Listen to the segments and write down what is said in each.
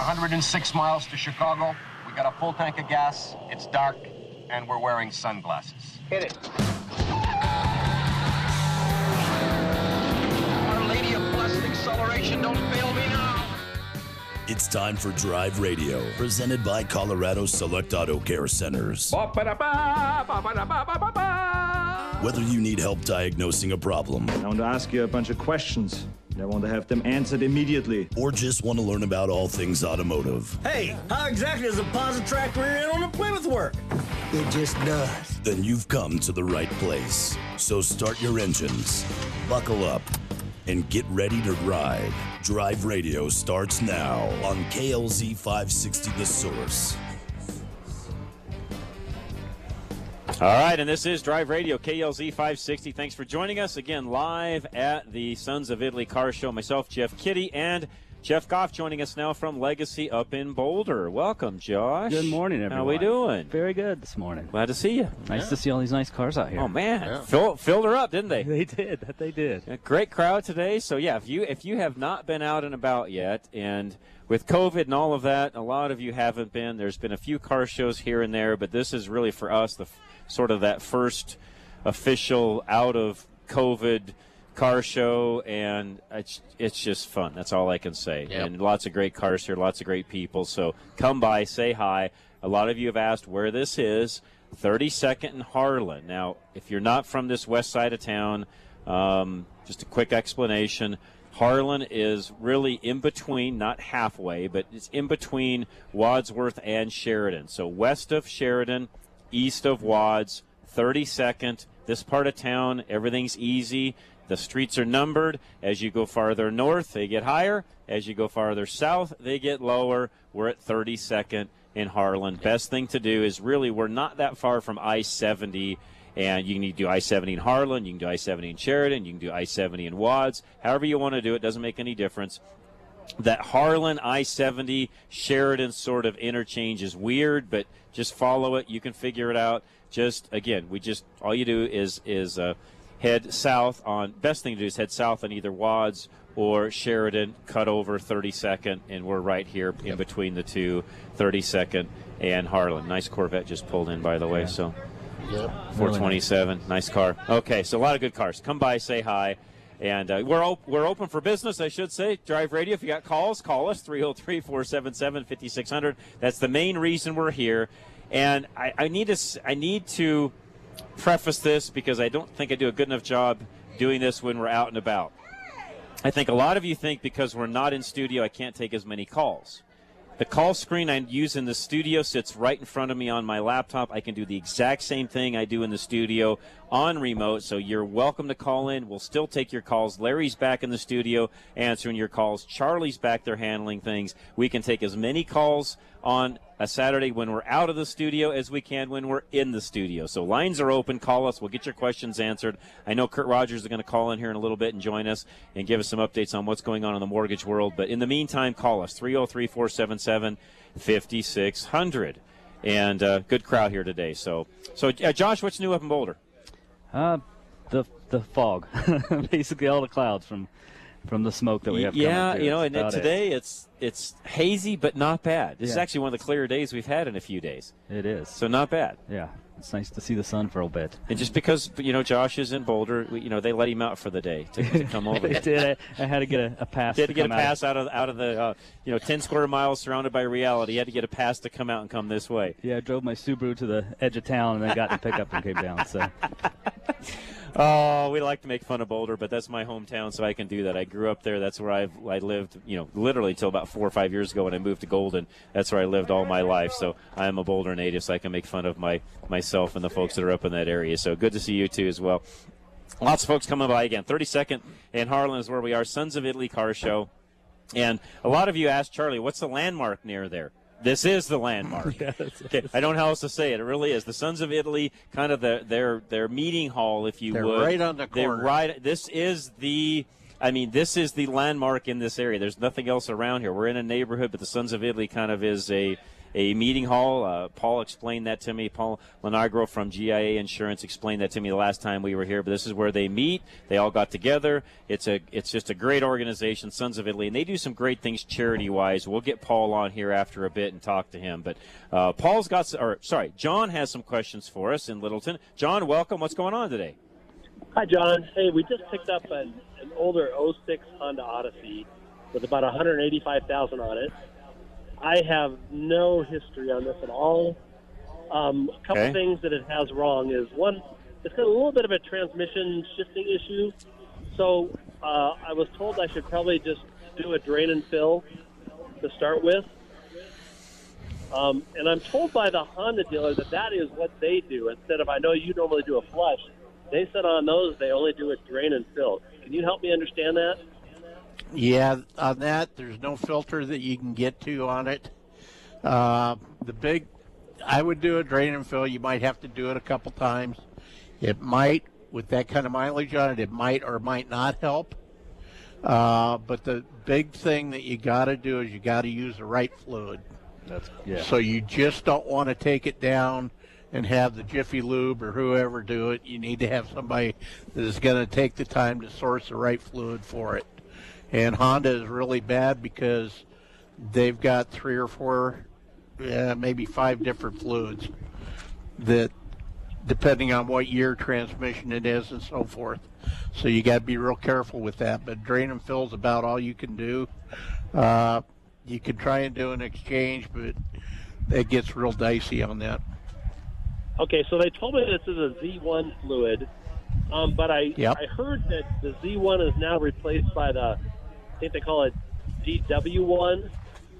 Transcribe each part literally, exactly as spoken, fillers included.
hundred six miles to Chicago. We got a full tank of gas. It's dark, and we're wearing sunglasses. Hit it. Our Lady of Blessed Acceleration, don't fail me now. It's time for Drive Radio, presented by Colorado Select Auto Care Centers. Whether you need help diagnosing a problem, I want to ask you a bunch of questions. I want to have them answered immediately. Or just want to learn about all things automotive. Hey, how exactly does a Positrack rear end on a Plymouth work? It just does. Then you've come to the right place. So start your engines, buckle up, and get ready to ride. Drive Radio starts now on K L Z five sixty The Source. All right, and this is Drive Radio, K L Z five sixty. Thanks for joining us again live at the Sons of Italy Car Show. Myself, Jeff Kitty, and Jeff Goff joining us now from Legacy up in Boulder. Welcome, Josh. Good morning, everyone. How we doing? Very good this morning. Glad to see you. Nice yeah. to see all these nice cars out here. Oh, man. Yeah. Fill, filled her up, didn't they? They did. That they did. A great crowd today. So, yeah, if you if you have not been out and about yet, and with COVID and all of that, a lot of you haven't been. There's been a few car shows here and there, but this is really for us the sort of that first official out of COVID car show, and it's, it's just fun. That's all I can say. Yep. And lots of great cars here, lots of great people. So come by, say hi. A lot of you have asked where this is. thirty-second and Harlan. Now, if you're not from this west side of town, um, just a quick explanation. Harlan is really in between, not halfway, but it's in between Wadsworth and Sheridan. So west of Sheridan, east of Wads, thirty-second. This part of town, everything's easy. The streets are numbered. As you go farther north, they get higher. As you go farther south, they get lower. We're at thirty-second in Harlan. Best thing to do is really, we're not that far from I seventy, and you can do I seventy in Harlan, you can do I seventy in Sheridan, you can do I seventy in Wads. However you want to do it, doesn't make any difference. That Harlan, I seventy, Sheridan sort of interchange is weird, but just follow it. You can figure it out. Just, again, we just, all you do is, is uh, head south on, best thing to do is head south on either Wads or Sheridan, cut over thirty-second, and we're right here in between the two, thirty-second and Harlan. Nice Corvette just pulled in, by the way, so yep. four twenty-seven, nice car. Okay, so a lot of good cars. Come by, say hi. And uh, we're op- we're open for business, I should say. Drive Radio, if you got calls, call us, three oh three, four seven seven, five six zero zero. That's the main reason we're here. And I, I need to I need to preface this because I don't think I do a good enough job doing this when we're out and about. I think a lot of you think because we're not in studio, I can't take as many calls. The call screen I use in the studio sits right in front of me on my laptop. I can do the exact same thing I do in the studio on remote, so you're welcome to call in. We'll still take your calls. Larry's back in the studio answering your calls. Charlie's back there handling things. We can take as many calls on a Saturday when we're out of the studio as we can when we're in the studio. So lines are open. Call us. We'll get your questions answered. I know Kurt Rogers is going to call in here in a little bit and join us and give us some updates on what's going on in the mortgage world. But in the meantime, call us, three oh three, four seven seven, five six zero zero. And uh, good crowd here today. So, so uh, Josh, what's new up in Boulder? Uh, the the fog, basically all the clouds from from the smoke that we have. Yeah, coming you know, and and today it. it's it's hazy but not bad. This yeah. is actually one of the clearer days we've had in a few days. It is. So not bad. Yeah, it's nice to see the sun for a bit. And just because you know Josh is in Boulder, we, you know they let him out for the day to, to come over. They did. I, I had to get a, a pass. He had to, to get a pass out of, out of out of the uh, you know ten square miles surrounded by reality. He had to get a pass to come out and come this way. Yeah, I drove my Subaru to the edge of town and then got in the pickup and came down. So. Oh, we like to make fun of Boulder, but that's my hometown, so I can do that. I grew up there. That's where I've I lived, you know, literally till about four or five years ago when I moved to Golden. That's where I lived all my life. So I am a Boulder native, so I can make fun of my myself and the folks that are up in that area. So good to see you too as well. Lots of folks coming by again. thirty-second in Harlan is where we are. Sons of Italy Car Show, and a lot of you asked Charlie, "What's the landmark near there?" This is the landmark. Yeah, okay, I don't know how else to say it. It really is. The Sons of Italy, kind of the, their their meeting hall, if you They're would. right on the They're corner. right. This is the. I mean, this is the landmark in this area. There's nothing else around here. We're in a neighborhood, but the Sons of Italy kind of is a a meeting hall. Uh, Paul explained that to me. Paul Lenagro from G I A Insurance explained that to me the last time we were here. But this is where they meet. They all got together. It's a it's just a great organization, Sons of Italy, and they do some great things charity-wise. We'll get Paul on here after a bit and talk to him. But uh, Paul's got, or sorry, John has some questions for us in Littleton. John, welcome. What's going on today? Hi, John. Hey, we just picked up an, an older oh six Honda Odyssey with about one hundred eighty-five thousand on it. I have no history on this at all. Um, a couple Okay. things that it has wrong is, one, it's got a little bit of a transmission shifting issue. So uh, I was told I should probably just do a drain and fill to start with. Um, and I'm told by the Honda dealer that that is what they do. Instead of, I know you normally do a flush, they said on those they only do a drain and fill. Can you help me understand that? Yeah, on that, there's no filter that you can get to on it. Uh, the big, I would do a drain and fill. You might have to do it a couple times. It might, with that kind of mileage on it, it might or might not help. Uh, but the big thing that you got to do is you got to use the right fluid. That's yeah. So you just don't want to take it down and have the Jiffy Lube or whoever do it. You need to have somebody that is going to take the time to source the right fluid for it. And Honda is really bad because they've got three or four, uh, maybe five different fluids that, depending on what year transmission it is and so forth. So you got to be real careful with that. But drain and fill is about all you can do. Uh, you can try and do an exchange, but it gets real dicey on that. Okay, so they told me this is a Z one fluid, um, but I Yep. I heard that the Z one is now replaced by the, I think they call it D W one.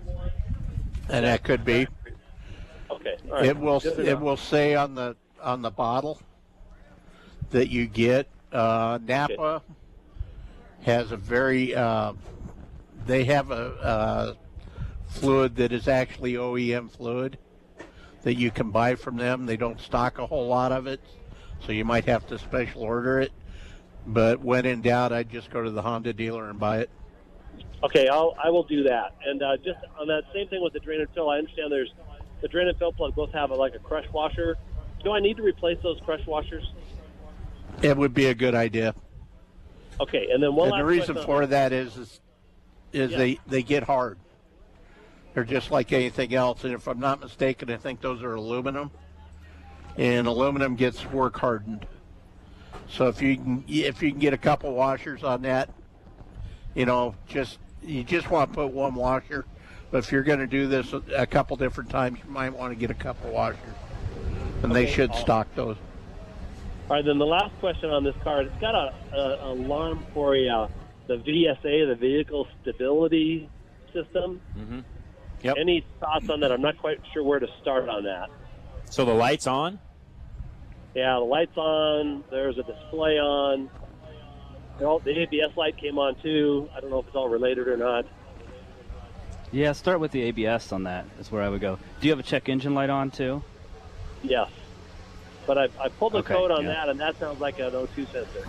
And that could be. Okay, all right. It will Good to it know. will say on the on the bottle that you get. Uh, Napa has a very uh, they have a, a fluid that is actually O E M fluid that you can buy from them. They don't stock a whole lot of it, so you might have to special order it. But when in doubt, I'd just go to the Honda dealer and buy it. Okay, I'll I will do that. And uh, just on that same thing with the drain and fill, I understand there's the drain and fill plug both have a, like a crush washer. Do I need to replace those crush washers? It would be a good idea. Okay, and then one And last the reason question for on- that is is, is Yeah. they, they get hard. They're just like anything else. And if I'm not mistaken, I think those are aluminum. And aluminum gets work hardened. So if you can if you can get a couple washers on that, you know, just you just want to put one washer. But if you're going to do this a couple different times, you might want to get a couple washers. And they Okay, should I'll- stock those. All right, then the last question on this car, it's got a, a alarm for a, uh, the V S A, the Vehicle Stability System. Mm-hmm. Yep. Any thoughts on that? I'm not quite sure where to start on that. So the light's on? Yeah, the light's on. There's a display on. Well, the A B S light came on too. I don't know if it's all related or not. Yeah, start with the A B S on that is where I would go. Do you have a check engine light on too? Yes. But I, I pulled the Okay, code on yeah. that, and that sounds like an O two sensor.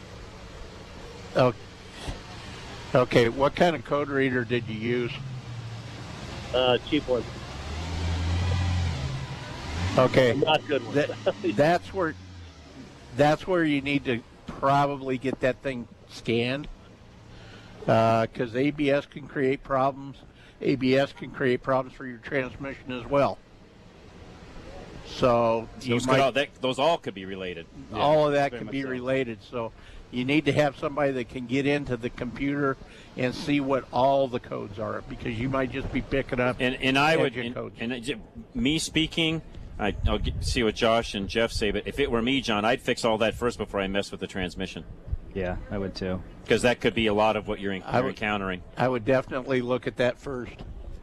Oh, okay. What kind of code reader did you use? Uh, cheap one. Okay. Not good one. That, that's where that's where you need to probably get that thing scanned, because A B S can create problems. A B S can create problems for your transmission as well. So you Those, could might, all, that, those all could be related. Yeah, all of that very can much be so. related. So you need to have somebody that can get into the computer and see what all the codes are, because you might just be picking up And and I would, engine and, codes. and it, me speaking, I, I'll get, see what Josh and Jeff say. But if it were me, John, I'd fix all that first before I mess with the transmission, Yeah, I would too. because that could be a lot of what you're, I you're would- encountering. I would definitely look at that first.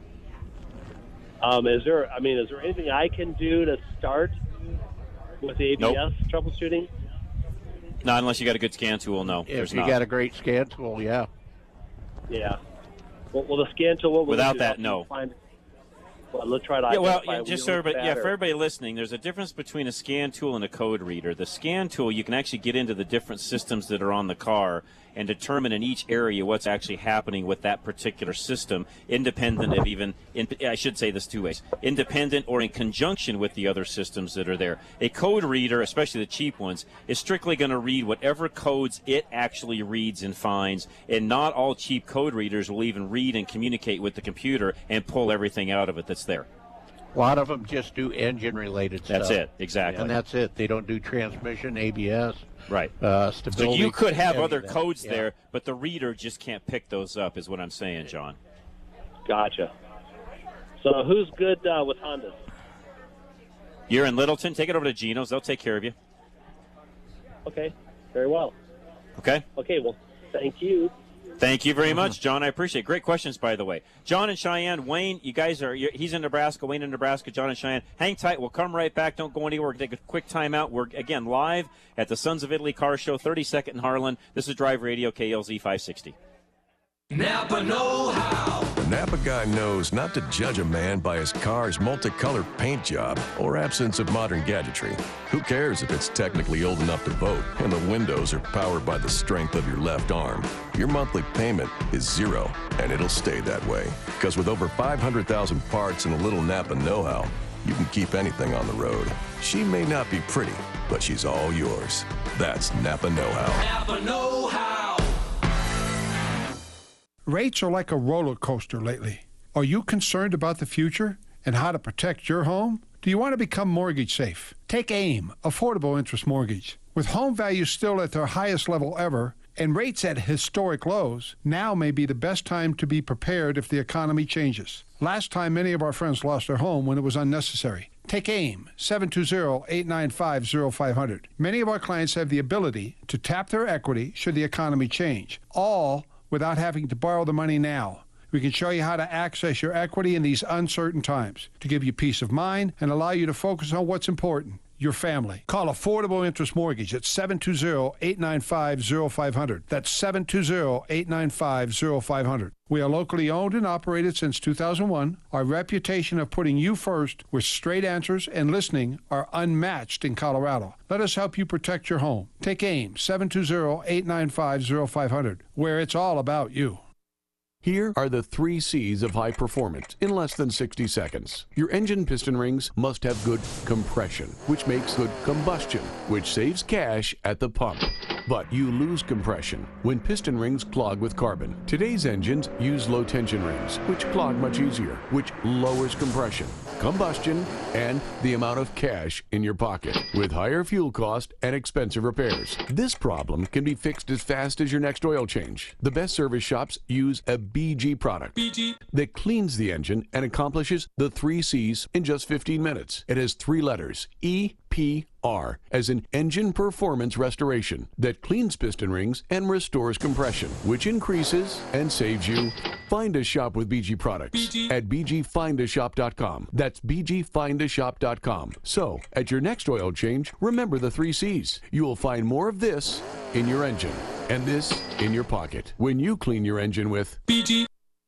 Um, is there? I mean, is there anything I can do to start with the A B S Nope. troubleshooting? Not unless you got a good scan tool. No, If there's you not. got a great scan tool, yeah. Yeah. Well, well the scan tool. What will it Without do? that, Help me no. Find, well, let's try to. Yeah, well, identify yeah, just wheels, so everybody, yeah, fat, for or- everybody listening, there's a difference between a scan tool and a code reader. The scan tool, you can actually get into the different systems that are on the car and determine in each area what's actually happening with that particular system, independent of even, in, I should say this two ways, independent or in conjunction with the other systems that are there. A code reader, especially the cheap ones, is strictly going to read whatever codes it actually reads and finds, and not all cheap code readers will even read and communicate with the computer and pull everything out of it that's there. A lot of them just do engine-related stuff. That's it, exactly. And that's it. They don't do transmission, A B S, right? Uh, stability. So you could have other that. codes yeah. there, but the reader just can't pick those up, is what I'm saying, John. Gotcha. So who's good uh, with Hondas? You're in Littleton. Take it over to Geno's. They'll take care of you. Okay, very well. Okay. Okay, well, thank you. Thank you very much, John. I appreciate it. Great questions, by the way. John and Cheyenne, Wayne, you guys are, he's in Nebraska, Wayne in Nebraska, John and Cheyenne. Hang tight. We'll come right back. Don't go anywhere. We're going to take a quick time out. We're, again, live at the Sons of Italy Car Show, thirty-second in Harlan. This is Drive Radio, K L Z five sixty. Napa know-how. The Napa guy knows not to judge a man by his car's multicolored paint job or absence of modern gadgetry. Who cares if it's technically old enough to vote and the windows are powered by the strength of your left arm? Your monthly payment is zero, and it'll stay that way. Because with over five hundred thousand parts and a little Napa know-how, you can keep anything on the road. She may not be pretty, but she's all yours. That's Napa know-how. Napa know-how. Rates are like a roller coaster lately. Are you concerned about the future and how to protect your home? Do you want to become mortgage safe? Take AIM, Affordable Interest Mortgage. With home values still at their highest level ever and rates at historic lows, now may be the best time to be prepared if the economy changes. Last time, many of our friends lost their home when it was unnecessary. Take AIM, seven two zero, eight nine five, zero five zero zero. Many of our clients have the ability to tap their equity should the economy change, all without having to borrow the money now. We can show you how to access your equity in these uncertain times to give you peace of mind and allow you to focus on what's important, your family. Call Affordable Interest Mortgage at seven two zero, eight nine five, zero five zero zero. That's seven two zero, eight nine five, zero five zero zero. We are locally owned and operated since two thousand one. Our reputation of putting you first with straight answers and listening are unmatched in Colorado. Let us help you protect your home. Take AIM, seven two zero, eight nine five, zero five zero zero, where it's all about you. Here are the three C's of high performance in less than sixty seconds. Your engine piston rings must have good compression, which makes good combustion, which saves cash at the pump. But you lose compression when piston rings clog with carbon. Today's engines use low tension rings, which clog much easier, which lowers compression, combustion, and the amount of cash in your pocket, with higher fuel cost and expensive repairs. This problem can be fixed as fast as your next oil change. The best service shops use a B G product B G that cleans the engine and accomplishes the three C's in just fifteen minutes. It has three letters, E P R, as in Engine Performance Restoration, that cleans piston rings and restores compression, which increases and saves you. Find a shop with B G products B G at b g find a shop dot com. That's b g find a shop dot com. So, at your next oil change, remember the three C's. You will find more of this in your engine and this in your pocket when you clean your engine with B G.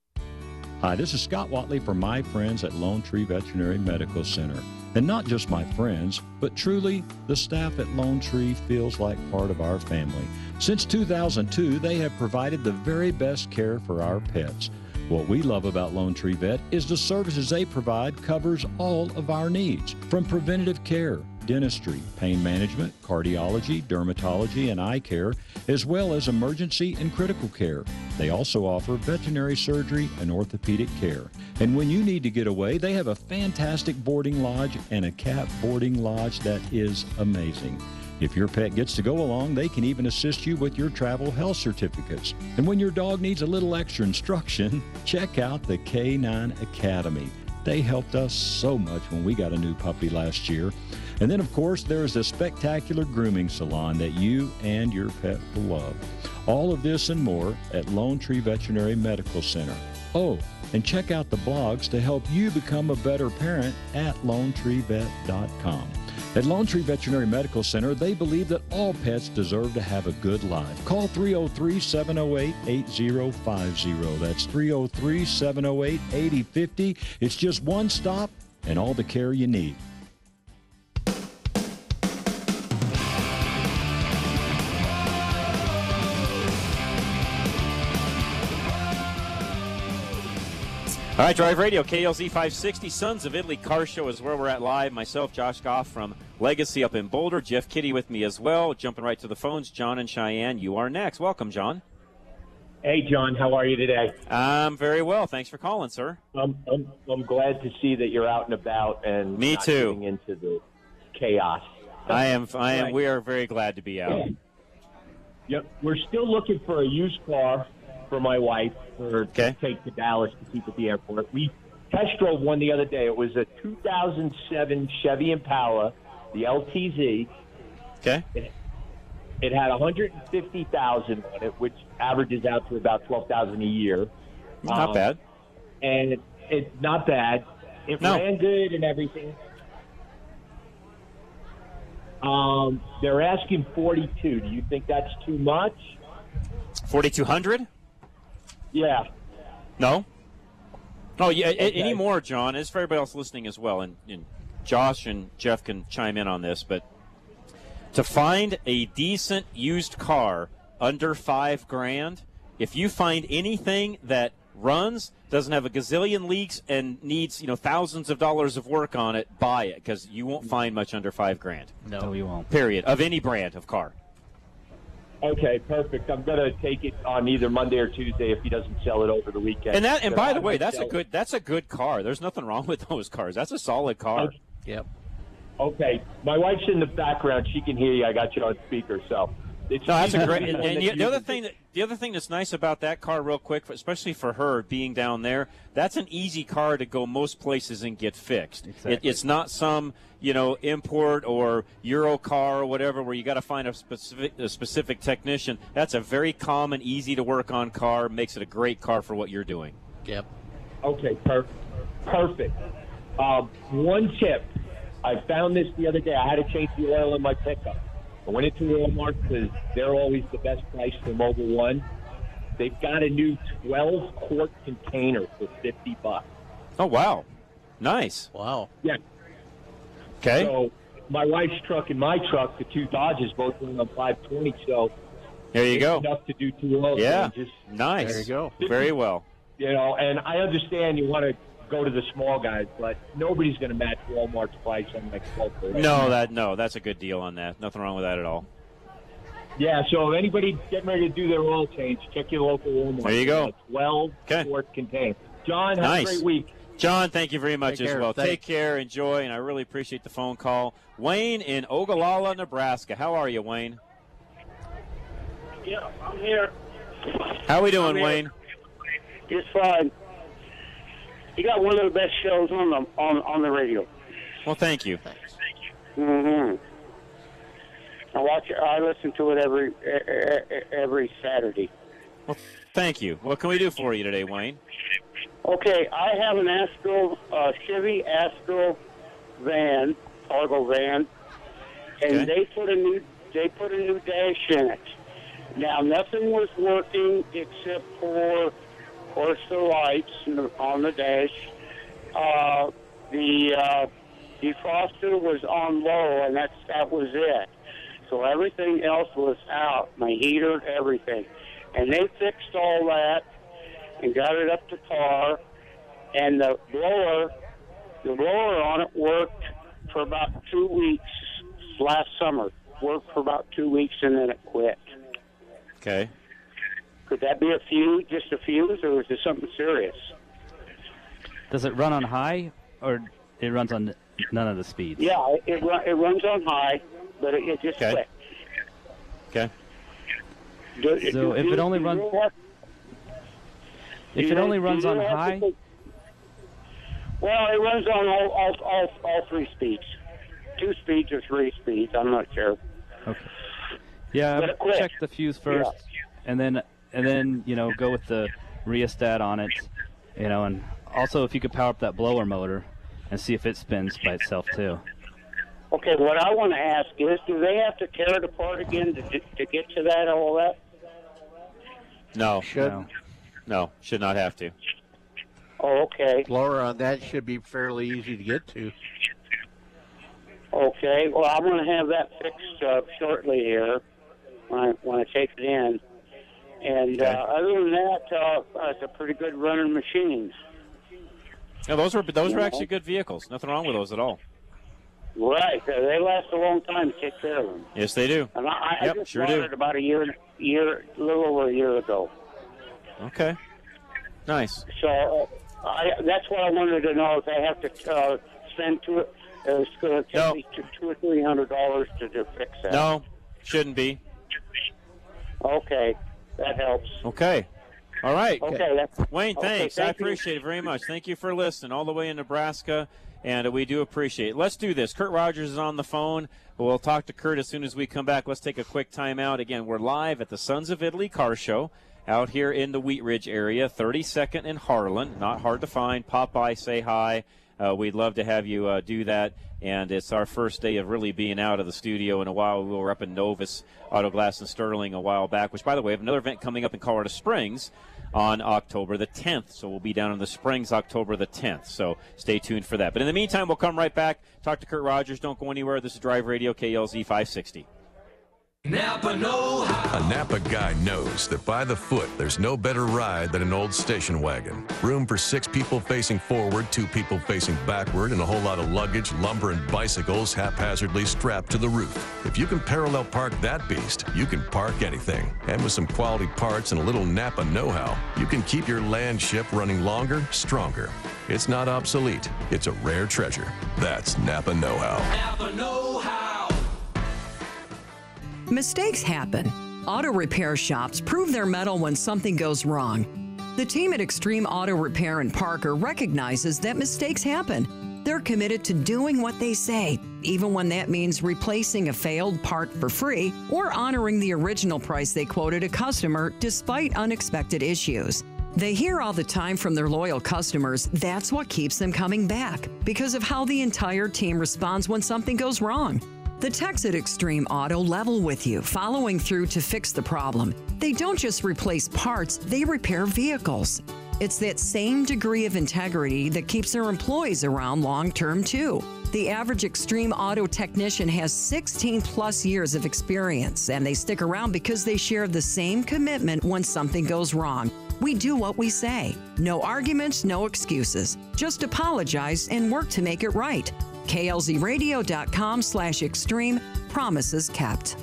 Hi, this is Scott Watley from my friends at Lone Tree Veterinary Medical Center. And not just my friends, but truly the staff at Lone Tree feels like part of our family. Since two thousand two, they have provided the very best care for our pets. What we love about Lone Tree Vet is the services they provide covers all of our needs, from preventative care, dentistry, pain management, cardiology, dermatology, and eye care, as well as emergency and critical care. They also offer veterinary surgery and orthopedic care. And when you need to get away, they have a fantastic boarding lodge and a cat boarding lodge that is amazing. If your pet gets to go along, they can even assist you with your travel health certificates. And when your dog needs a little extra instruction, check out the K nine Academy. They helped us so much when we got a new puppy last year. And then, of course, there is a spectacular grooming salon that you and your pet will love. All of this and more at Lone Tree Veterinary Medical Center. Oh, and check out the blogs to help you become a better parent at lone tree vet dot com. At Lone Tree Veterinary Medical Center, they believe that all pets deserve to have a good life. Call three oh three, seven oh eight, eight oh five oh. That's three oh three, seven oh eight, eight oh five oh. It's just one stop and all the care you need. All right, Drive Radio, K L Z five sixty, Sons of Italy Car Show is where we're at live. Myself, Josh Goff from Legacy up in Boulder. Jeff Kitty with me as well. Jumping right to the phones, John and Cheyenne, you are next. Welcome, John. Hey, John, how are you today? I'm very well. Thanks for calling, sir. I'm, I'm, I'm glad to see that you're out and about and me not too. getting into the chaos. I am. I am. Right. We are very glad to be out. Yeah. Yep, we're still looking for a used car for my wife for okay. to take to Dallas to keep at the airport. We test drove one the other day. It was a two thousand seven Chevy Impala, the L T Z. Okay. It, it had one hundred fifty thousand on it, which averages out to about twelve thousand a year. Not um, bad. And it, it's not bad. It no. ran good and everything. Um, they're asking forty-two. Do you think that's too much? forty-two hundred? Yeah. No? Oh, yeah. Okay. Any more, John, as for everybody else listening as well, and, and Josh and Jeff can chime in on this, but to find a decent used car under five grand, if you find anything that runs, doesn't have a gazillion leaks, and needs, you know, thousands of dollars of work on it, buy it, because you won't find much under five grand. No, no you won't. Period. Of any brand of car. Okay, perfect. I'm gonna take it on either Monday or Tuesday if he doesn't sell it over the weekend. And that, and by the way, that's a sell good, that's a good car. There's nothing wrong with those cars. That's a solid car. Okay. Yep. Okay, my wife's in the background. She can hear you. I got you on speaker, so. It's No, that's a great. And, one and that the, you the other can- thing, that, the other thing that's nice about that car, real quick, especially for her being down there, that's an easy car to go most places and get fixed. Exactly. It, it's not some, you know, import or Euro car or whatever where you got to find a specific a specific technician. That's a very common, easy to work on car. Makes it a great car for what you're doing. Yep. Okay, perfect. Perfect. Um, one tip. I found this the other day. I had to change the oil in my pickup. I went into Walmart because they're always the best price for Mobil One. They've got a new twelve quart container for fifty bucks. Oh, wow. Nice. Wow. Yeah. Okay. So my wife's truck and my truck, the two Dodges, both run on five twenty. So There you it's go. enough to do two oil Yeah. changes. Nice. There you go. Very well. You know, and I understand you want to go to the small guys, but nobody's going to match Walmart's price on like twelve quart. No, that no, that's a good deal on that. Nothing wrong with that at all. Yeah, so anybody getting ready to do their oil change, check your local Walmart. There you go. twelve Okay. quart container. John, have Nice. a great week. John, thank you very much Take as care. well. Thanks. Take care, enjoy, and I really appreciate the phone call. Wayne in Ogallala, Nebraska. How are you, Wayne? Yeah, I'm here. How we doing, I'm here. Wayne? Just fine. You got one of the best shows on the on on the radio. Well, thank you. Mm-hmm. I watch it. I listen to it every e- e- every Saturday. Well, thank you. What can we do for you today, Wayne? Okay, I have an Astro, uh, Chevy Astro van, cargo van, and Okay. they put a new they put a new dash in it. Now nothing was working except for, of course, the lights in the- on the dash. Uh, the uh, defroster was on low, and that's that was it. So everything else was out. My heater, everything, and they fixed all that and got it up to par. And the blower, the blower on it worked for about two weeks last summer. Worked for about two weeks and then it quit. Okay. Could that be a fuse, just a fuse, or is it something serious? Does it run on high, or it runs on none of the speeds? Yeah, it it, run, it runs on high, but it, it just Okay. quit. Okay. Do- So do if you- it only do runs, you have- if do it you- only do runs you on have to high, put- well, it runs on all, all all all three speeds, two speeds or three speeds. I'm not sure. okay. Yeah, Let I it quit. check the fuse first, and then and then you know go with the rheostat on it, you know, and also if you could power up that blower motor and see if it spins by itself too. Okay, what I want to ask is, do they have to tear it apart again to to get to that all that? No. Should. No. No, should not have to. Oh, okay. Blower on that should be fairly easy to get to. Okay, well, I'm going to have that fixed uh, shortly here when I when I take it in. And uh, other than that, uh, it's a pretty good running machine. No, those were those were actually good vehicles. Nothing wrong with those at all. Right. They last a long time to take care of them. Yes, they do. And I, I yep, just sure bought do. it about a year, year, a little over a year ago. Okay. Nice. So uh, I, that's what I wanted to know. If I have to uh, spend two, uh, it's going to take no. me two, two or three hundred dollars to, to fix that. No, shouldn't be. Okay, that helps. Okay. All right. Okay. That's, Wayne, thanks. Okay, thank I appreciate you. it very much. Thank you for listening all the way in Nebraska, and we do appreciate it. Let's do this. Kurt Rogers is on the phone. We'll talk to Kurt as soon as we come back. Let's take a quick timeout. Again, we're live at the Sons of Italy Car Show out here in the Wheat Ridge area, thirty-second and Harlan. Not hard to find. Pop by, say hi. Uh, we'd love to have you uh, do that. And it's our first day of really being out of the studio in a while. We were up in Novus Auto Glass in Sterling a while back, which, by the way, we have another event coming up in Colorado Springs on October the tenth. So we'll be down in the Springs October the tenth. So stay tuned for that. But in the meantime, we'll come right back, talk to Kurt Rogers. Don't go anywhere. This is Drive Radio, K L Z five sixty. Napa know-how. A Napa guy knows that by the foot, there's no better ride than an old station wagon. Room for six people facing forward, two people facing backward, and a whole lot of luggage, lumber, and bicycles haphazardly strapped to the roof. If you can parallel park that beast, you can park anything. And with some quality parts and a little Napa know-how, you can keep your land ship running longer, stronger. It's not obsolete. It's a rare treasure. That's Napa know-how. Napa know-how. Mistakes happen. Auto repair shops prove their mettle when something goes wrong. The team at Extreme Auto Repair in Parker recognizes that mistakes happen. They're committed to doing what they say, even when that means replacing a failed part for free or honoring the original price they quoted a customer despite unexpected issues. They hear all the time from their loyal customers that's what keeps them coming back, because of how the entire team responds when something goes wrong. The techs at Extreme Auto level with you, following through to fix the problem. They don't just replace parts, they repair vehicles. It's that same degree of integrity that keeps their employees around long-term, too. The average Extreme Auto technician has sixteen plus years of experience, and they stick around because they share the same commitment when something goes wrong. We do what we say. No arguments, no excuses. Just apologize and work to make it right. K L Z radio dot com slash extreme. Promises kept.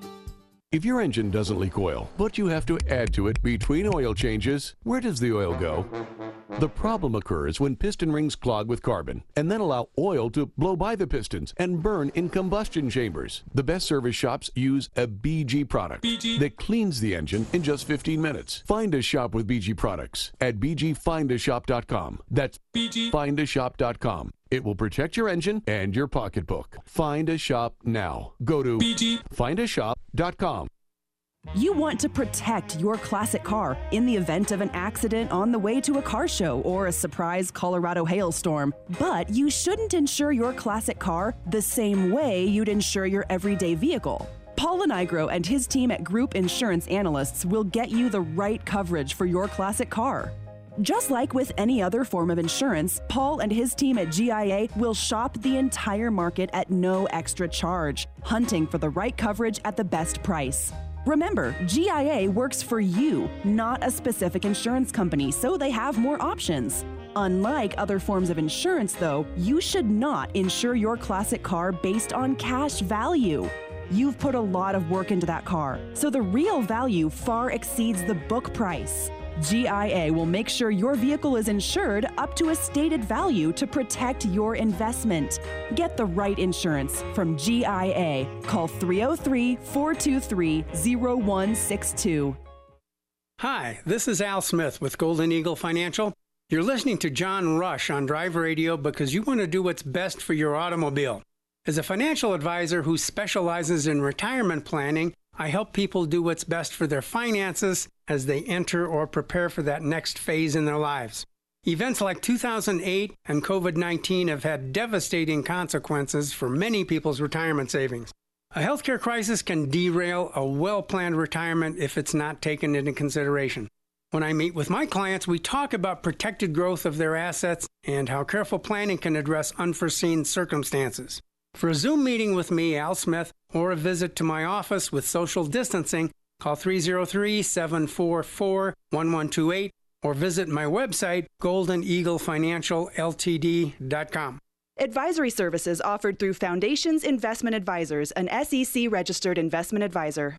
If your engine doesn't leak oil, but you have to add to it between oil changes, where does the oil go? The problem occurs when piston rings clog with carbon and then allow oil to blow by the pistons and burn in combustion chambers. The best service shops use a B G product B G that cleans the engine in just fifteen minutes. Find a shop with B G products at b g find a shop dot com. That's b g find a shop dot com. It will protect your engine and your pocketbook. Find a shop now. Go to b g find a shop dot com. You want to protect your classic car in the event of an accident on the way to a car show or a surprise Colorado hailstorm, but you shouldn't insure your classic car the same way you'd insure your everyday vehicle. Paul Lenigro and his team at Group Insurance Analysts will get you the right coverage for your classic car. Just like with any other form of insurance, Paul and his team at G I A will shop the entire market at no extra charge, hunting for the right coverage at the best price. Remember, G I A works for you, not a specific insurance company, so they have more options. Unlike other forms of insurance, though, you should not insure your classic car based on cash value. You've put a lot of work into that car, so the real value far exceeds the book price. G I A will make sure your vehicle is insured up to a stated value to protect your investment. Get the right insurance from G I A. Call three oh three, four two three, oh one six two. Hi, this is Al Smith with Golden Eagle Financial. You're listening to John Rush on Drive Radio because you want to do what's best for your automobile. As a financial advisor who specializes in retirement planning, I help people do what's best for their finances as they enter or prepare for that next phase in their lives. Events like two thousand eight and COVID nineteen have had devastating consequences for many people's retirement savings. A healthcare crisis can derail a well-planned retirement if it's not taken into consideration. When I meet with my clients, we talk about protected growth of their assets and how careful planning can address unforeseen circumstances. For a Zoom meeting with me, Al Smith, or a visit to my office with social distancing, call three oh three, seven four four, one one two eight or visit my website, golden eagle financial l t d dot com. Advisory services offered through Foundations Investment Advisors, an S E C-registered investment advisor.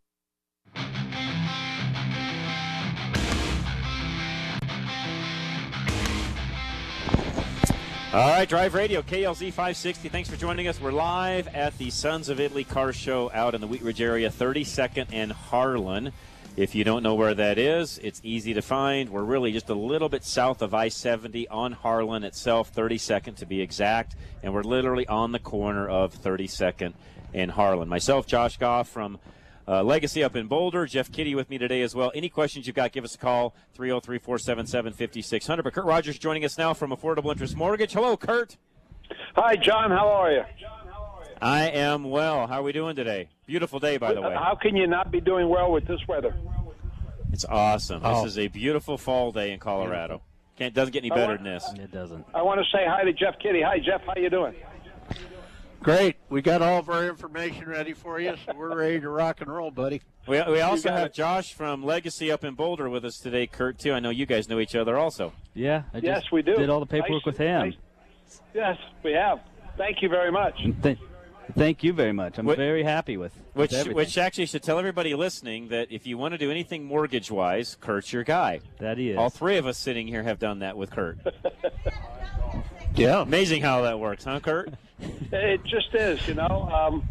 All right, Drive Radio, K L Z five sixty. Thanks for joining us. We're live at the Sons of Italy Car Show out in the Wheat Ridge area, thirty-second and Harlan. If you don't know where that is, it's easy to find. We're really just a little bit south of I seventy on Harlan itself, thirty-second to be exact, and we're literally on the corner of thirty-second and Harlan. Myself, Josh Goff from uh, Legacy up in Boulder. Jeff Kitty with me today as well. Any questions you've got, give us a call, three oh three, four seven seven, five six zero zero. But Kurt Rogers joining us now from Affordable Interest Mortgage. Hello, Kurt. Hi, John. How are you? I am well. How are we doing today? Beautiful day, by the way. How can you not be doing well with this weather? It's awesome. Oh. This is a beautiful fall day in Colorado. Can't doesn't get any better than this. It doesn't. I want to say hi to Jeff Kitty. Hi, Jeff. How you doing? Great. We got all of our information ready for you, so we're ready to rock and roll, buddy. We, we also got have it. Josh from Legacy up in Boulder with us today, Kurt, too. I know you guys know each other also. Yeah, I Yes, just we do. did all the paperwork Nice- with him. nice- Yes, we have. Thank you very much. Th- thank you very much. I'm What- very happy with, with Which everything. which actually should tell everybody listening that if you want to do anything mortgage-wise, Kurt's your guy. That he is. All three of us sitting here have done that with Kurt. Yeah. Amazing how that works, huh, Kurt? It just is, you know. Um,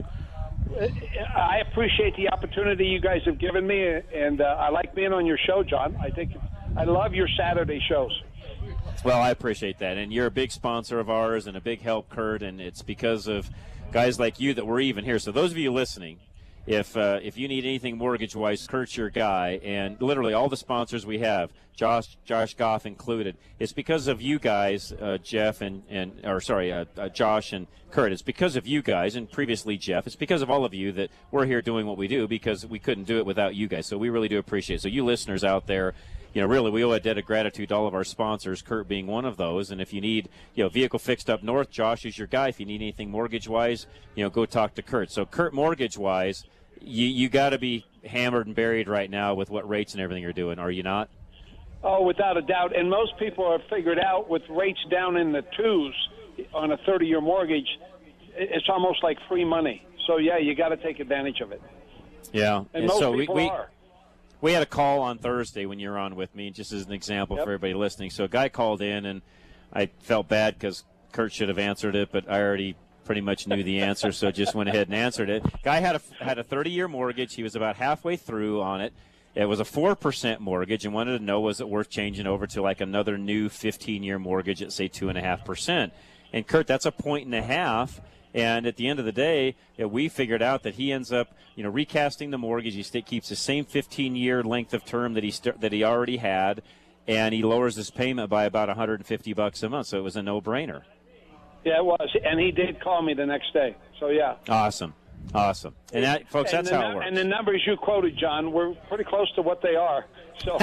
I appreciate the opportunity you guys have given me, and uh, I like being on your show, John. I think I love your Saturday shows. Well, I appreciate that. And you're a big sponsor of ours and a big help, Kurt, and it's because of guys like you that we're even here. So those of you listening, if uh, if you need anything mortgage-wise, Kurt's your guy. And literally all the sponsors we have, Josh Josh Goff included, it's because of you guys, uh, Jeff and, and or sorry, uh, uh, Josh and Kurt. It's because of you guys and previously Jeff. It's because of all of you that we're here doing what we do because we couldn't do it without you guys. So we really do appreciate it. So you listeners out there, you know, really, we owe a debt of gratitude to all of our sponsors, Kurt being one of those. And if you need, you know, vehicle fixed up north, Josh is your guy. If you need anything mortgage-wise, you know, go talk to Kurt. So Kurt, mortgage-wise, you you got to be hammered and buried right now with what rates and everything you're doing, are you not? Oh, without a doubt. And most people have figured out with rates down in the twos on a thirty-year mortgage, it's almost like free money. So, yeah, you got to take advantage of it. Yeah. And most so people we, we, are. We had a call on Thursday when you were on with me, just as an example Yep. for everybody listening. So a guy called in, and I felt bad because Kurt should have answered it, but I already pretty much knew the answer, so just went ahead and answered it. Guy had a had a thirty-year mortgage. He was about halfway through on it. It was a four percent mortgage, and wanted to know, was it worth changing over to like another new fifteen-year mortgage at, say, two point five percent. And, Kurt, that's a point and a half. And at the end of the day, uh, we figured out that he ends up, you know, recasting the mortgage. He st- keeps the same fifteen-year length of term that he st- that he already had, and he lowers his payment by about one hundred fifty bucks a month. So it was a no-brainer. Yeah, it was. And he did call me the next day. So, yeah. Awesome, awesome. And that, folks, And that's the how nu- it works. And the numbers you quoted, John, were pretty close to what they are. So,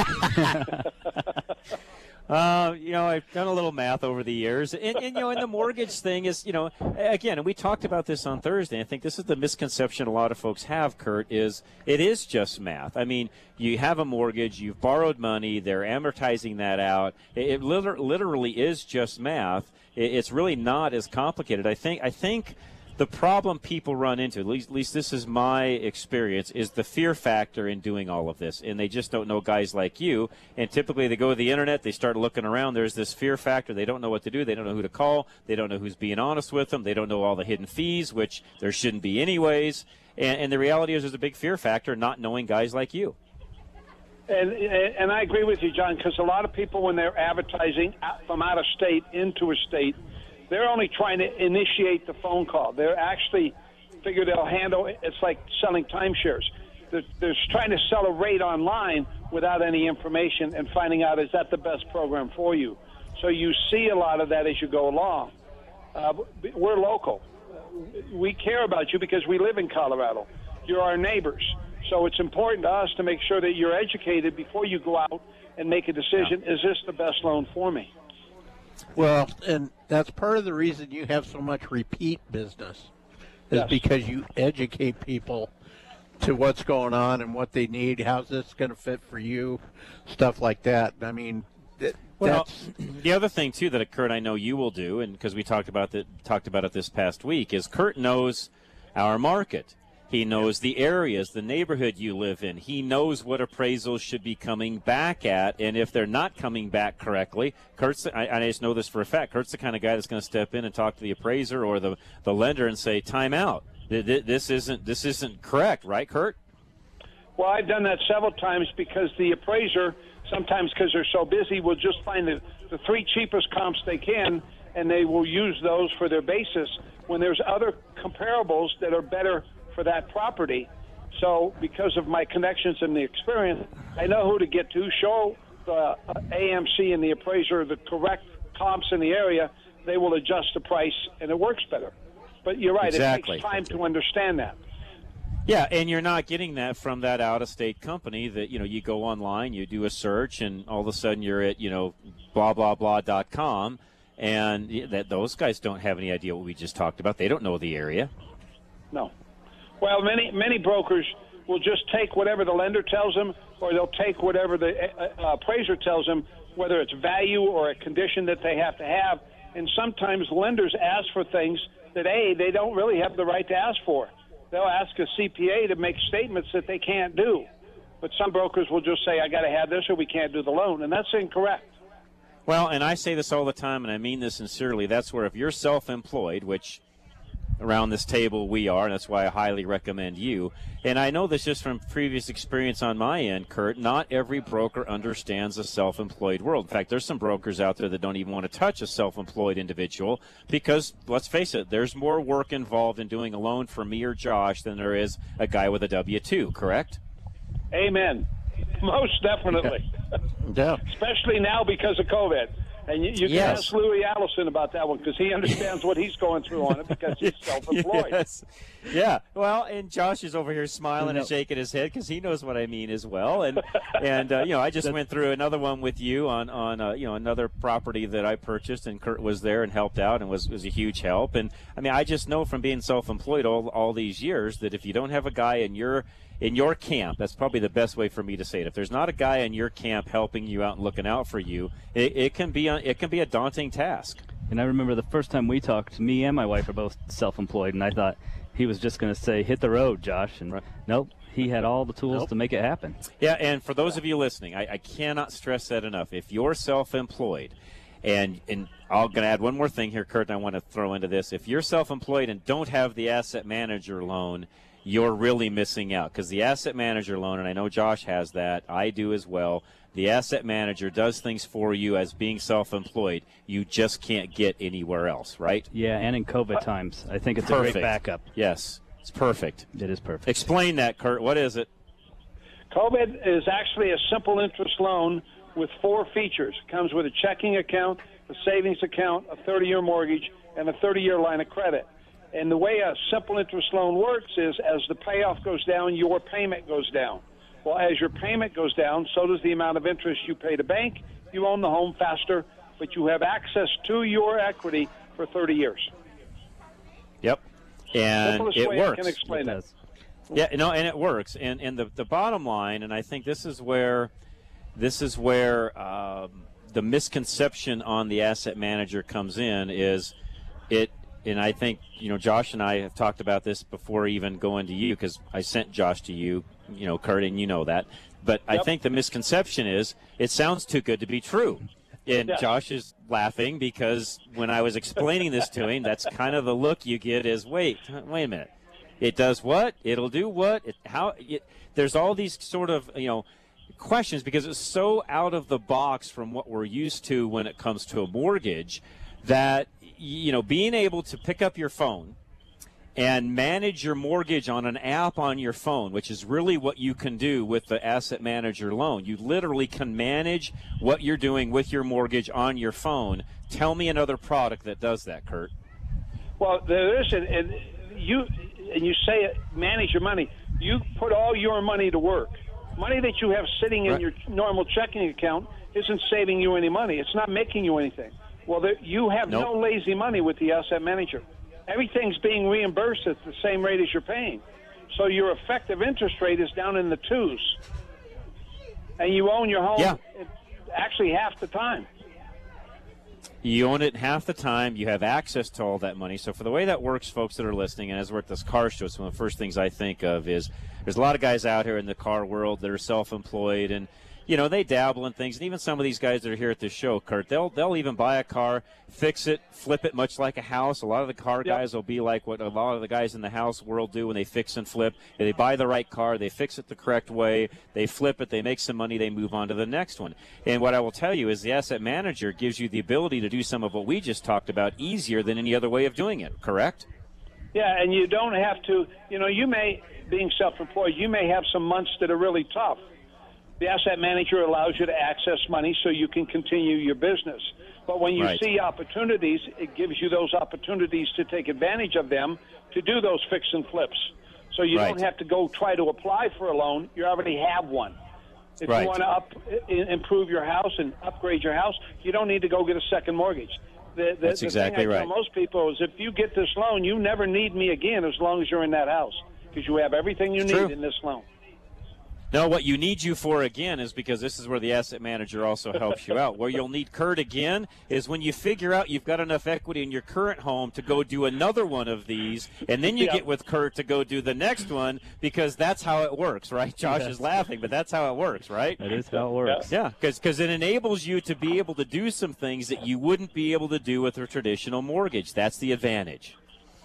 Uh, you know, I've done a little math over the years, and, and you know, and the mortgage thing is, you know, again, and we talked about this on Thursday. I think this is the misconception a lot of folks have, Kurt, is it is just math. I mean, you have a mortgage, you've borrowed money, they're amortizing that out. It, it liter- literally is just math. It, it's really not as complicated. I think. I think. The problem people run into, at least, at least this is my experience, is the fear factor in doing all of this. And they just don't know guys like you. And typically they go to the internet, they start looking around. There's this fear factor. They don't know what to do. They don't know who to call. They don't know who's being honest with them. They don't know all the hidden fees, which there shouldn't be anyways. And, and the reality is there's a big fear factor not knowing guys like you. and and I agree with you, John, because a lot of people, when they're advertising out- from out of state into a state, they're only trying to initiate the phone call. They're actually figure they'll handle it. It's like selling timeshares. They're, they're trying to sell a rate online without any information and finding out, is that the best program for you? So you see a lot of that as you go along. Uh, we're local. We care about you because we live in Colorado. You're our neighbors. So it's important to us to make sure that you're educated before you go out and make a decision. Yeah. Is this the best loan for me? Well, and that's part of the reason you have so much repeat business is Yes. because you educate people to what's going on and what they need. How's this going to fit for you? Stuff like that. I mean, Well, the other thing too that Kurt, I know you will do, and because we talked about that, talked about it this past week, is Kurt knows our market. He knows the areas, the neighborhood you live in. He knows what appraisals should be coming back at, and if they're not coming back correctly, Kurt's. I, I just know this for a fact. Kurt's the kind of guy that's going to step in and talk to the appraiser or the, the lender and say, "Time out. This isn't this isn't correct, right, Kurt?" Well, I've done that several times because the appraiser, sometimes because they're so busy, will just find the, the three cheapest comps they can, and they will use those for their basis when there's other comparables that are better for that property. So because of my connections and the experience, I know who to get to, show the A M C and the appraiser the correct comps in the area, they will adjust the price, and it works better. But you're right, Exactly. It takes time to understand that. Yeah, and you're not getting that from that out-of-state company that, you know, you go online, you do a search, and all of a sudden you're at, you know, blah, blah, blah dot com, and that those guys don't have any idea what we just talked about. They don't know the area. No. Well, many many brokers will just take whatever the lender tells them, or they'll take whatever the uh, appraiser tells them, whether it's value or a condition that they have to have. And sometimes lenders ask for things that, A, they don't really have the right to ask for. They'll ask a C P A to make statements that they can't do. But some brokers will just say, I got to have this or we can't do the loan, and that's incorrect. Well, and I say this all the time, and I mean this sincerely. That's where if you're self-employed, which around this table we are, and that's why I highly recommend you. And I know this just from previous experience on my end, Kurt, not every broker understands the self-employed world. In fact, there's some brokers out there that don't even want to touch a self-employed individual because, let's face it, there's more work involved in doing a loan for me or Josh than there is a guy with a W two, correct? Amen. Most definitely. Yeah. Especially now because of COVID. And you, you can Yes. ask Louis Allison about that one because he understands what he's going through on it because he's self-employed. Yes. Yeah. Well, and Josh is over here smiling and shaking his head because he knows what I mean as well. And and uh, you know, I just went through another one with you on on uh, you know another property that I purchased, and Kurt was there and helped out and was was a huge help. And I mean, I just know from being self-employed all all these years that if you don't have a guy in your in your camp, that's probably the best way for me to say it. If there's not a guy in your camp helping you out and looking out for you, it, it can be a, it can be a daunting task. And I remember the first time we talked, me and my wife are both self-employed, and I thought he was just going to say, hit the road, Josh. And nope, he had all the tools Nope. to make it happen. Yeah, and for those of you listening, I, I cannot stress that enough. If you're self-employed, and and I'm going to add one more thing here, Kurt, and I want to throw into this. If you're self-employed and don't have the asset manager loan, you're really missing out because the asset manager loan, and I know Josh has that, I do as well, the asset manager does things for you as being self-employed you just can't get anywhere else, right? Yeah, and in COVID times, I think it's Perfect. a great backup. Yes, it's perfect. It is perfect. Explain that, Kurt. What is it? COVID is actually a simple interest loan with four features. It comes with a checking account, a savings account, a thirty-year mortgage, and a thirty-year line of credit. And the way a simple interest loan works is as the payoff goes down, your payment goes down. Well, as your payment goes down, so does the amount of interest you pay to bank. You own the home faster, but you have access to your equity for thirty years. Yep. And Simplest it way works. I can explain it. Yeah, no, and it works. And and the, the bottom line, and I think this is where this is where um, the misconception on the asset manager comes in is it. And I think, you know, Josh and I have talked about this before even going to you because I sent Josh to you, you know, Kurt, and you know that. But yep. I think the misconception is it sounds too good to be true. And Yeah. Josh is laughing because when I was explaining this to him, that's kind of the look you get is, wait, wait a minute. It does what? It'll do what? It, how? It, there's all these sort of, you know, questions because it's so out of the box from what we're used to when it comes to a mortgage that, you know, being able to pick up your phone and manage your mortgage on an app on your phone, which is really what you can do with the asset manager loan. You literally can manage what you're doing with your mortgage on your phone. Tell me another product that does that, Kurt. Well, there is, and, and you and you say it, manage your money. You put all your money to work. Money that you have sitting in Right. your normal checking account isn't saving you any money. It's not making you anything. Well, there, you have Nope. no lazy money with the asset manager. Everything's being reimbursed at the same rate as you're paying. So your effective interest rate is down in the twos. And you own your home Yeah. actually half the time. You own it half the time. You have access to all that money. So for the way that works, folks that are listening, and as we're at this car show, so one of the first things I think of is there's a lot of guys out here in the car world that are self-employed, and you know, they dabble in things, and even some of these guys that are here at this show, Kurt, they'll they'll even buy a car, fix it, flip it, much like a house. A lot of the car Yep. guys will be like what a lot of the guys in the house world do when they fix and flip. They buy the right car, they fix it the correct way, they flip it, they make some money, they move on to the next one. And what I will tell you is the asset manager gives you the ability to do some of what we just talked about easier than any other way of doing it, correct? Yeah, and you don't have to, you know, you may, being self-employed, you may have some months that are really tough. The asset manager allows you to access money so you can continue your business. But when you Right. see opportunities, it gives you those opportunities to take advantage of them to do those fix and flips. So you Right. don't have to go try to apply for a loan. You already have one. If Right. you want to up, i- improve your house and upgrade your house, you don't need to go get a second mortgage. The, the, That's the exactly thing I right. tell most people is if you get this loan, you never need me again as long as you're in that house because you have everything you It's need true. in this loan. No, what you need you for again is because this is where the asset manager also helps you out. Where you'll need Kurt again is when you figure out you've got enough equity in your current home to go do another one of these, and then you Yeah. get with Kurt to go do the next one because that's how it works, right? Josh Yes. is laughing, but that's how it works, right? That is how it works. Yeah, because it enables you to be able to do some things that you wouldn't be able to do with a traditional mortgage. That's the advantage.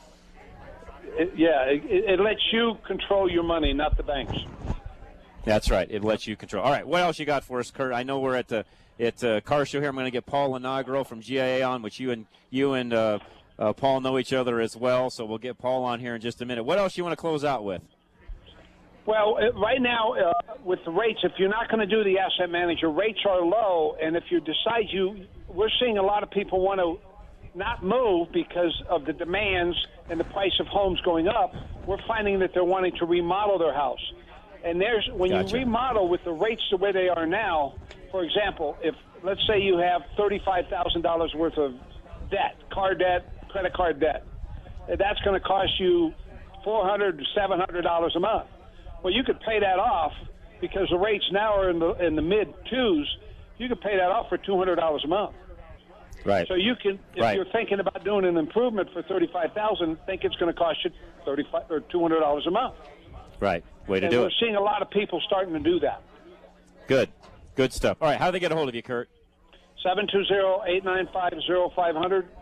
It, yeah, it, it lets you control your money, not the banks. That's right. It lets you control. All right, what else you got for us, Kurt? I know we're at the at uh, car show here. I'm going to get Paul Inaugural from G I A on, which you and you and uh, uh, Paul know each other as well. So we'll get Paul on here in just a minute. What else you want to close out with? Well, uh, right now, uh, with the rates, if you're not going to do the asset manager, rates are low, and if you decide you, we're seeing a lot of people want to not move because of the demands and the price of homes going up. We're finding that they're wanting to remodel their house. And there's when Gotcha. you remodel with the rates the way they are now, for example, if let's say you have thirty-five thousand dollars worth of debt, car debt, credit card debt, that's going to cost you four hundred dollars to seven hundred dollars a month. Well, you could pay that off because the rates now are in the in the mid twos. You could pay that off for two hundred dollars a month. Right. So you can, if Right. you're thinking about doing an improvement for thirty-five thousand dollars, think it's going to cost you thirty-five or two hundred dollars a month. Right. Way to And do we're it. seeing a lot of people starting to do that. Good. Good stuff. All right, how do they get a hold of you, Kurt? seven two zero, eight nine five, zero five zero zero.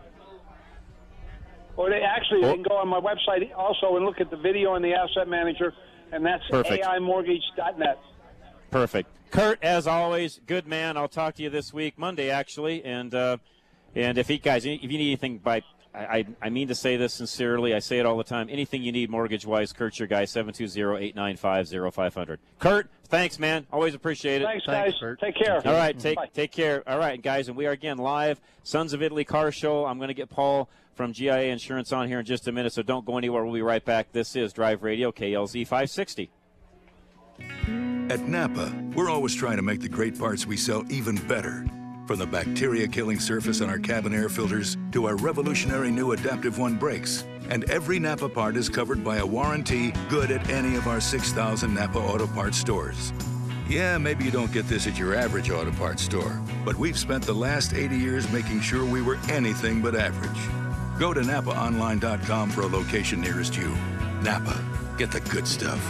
Or they actually they can go on my website also and look at the video on the asset manager, and that's Perfect. A I mortgage dot net. Perfect. Kurt, as always, good man. I'll talk to you this week, Monday actually, and uh, and if you guys, if you need anything by. I, I mean to say this sincerely. I say it all the time. Anything you need mortgage-wise, Kurt's your guy, seven two zero, eight nine five, zero five zero zero. Kurt, thanks, man. Always appreciate it. Thanks, guys. Take care. All right, take Bye. take care. All right, guys, and we are again live, Sons of Italy Car Show. I'm going to get Paul from G I A Insurance on here in just a minute, so don't go anywhere. We'll be right back. This is Drive Radio, K L Z five sixty. At Napa, we're always trying to make the great parts we sell even better. From the bacteria-killing surface on our cabin air filters to our revolutionary new Adaptive One brakes. And every Napa part is covered by a warranty good at any of our six thousand Napa Auto Parts stores. Yeah, maybe you don't get this at your average auto parts store, but we've spent the last eighty years making sure we were anything but average. Go to napa online dot com for a location nearest you. Napa, get the good stuff.